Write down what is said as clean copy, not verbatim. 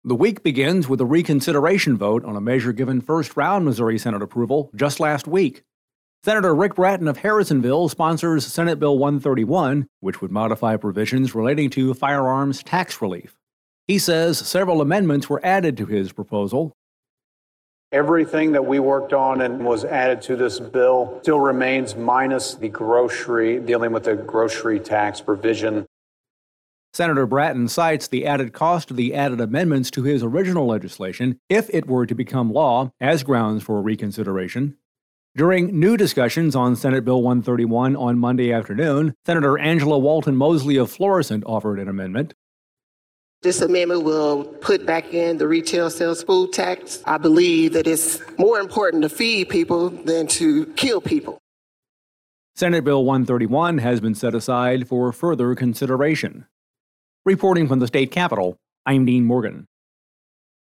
The week begins with a reconsideration vote on a measure given first-round Missouri Senate approval just last week. Senator Rick Bratton of Harrisonville sponsors Senate Bill 131, which would modify provisions relating to firearms tax relief. He says several amendments were added to his proposal. Everything that we worked on and was added to this bill still remains, minus the dealing with the grocery tax provision. Senator Bratton cites the added cost of the added amendments to his original legislation if it were to become law as grounds for reconsideration. During new discussions on Senate Bill 131 on Monday afternoon, Senator Angela Walton Mosley of Florissant offered an amendment. This amendment will put back in the retail sales food tax. I believe that it's more important to feed people than to kill people. Senate Bill 131 has been set aside for further consideration. Reporting from the state capitol, I'm Dean Morgan.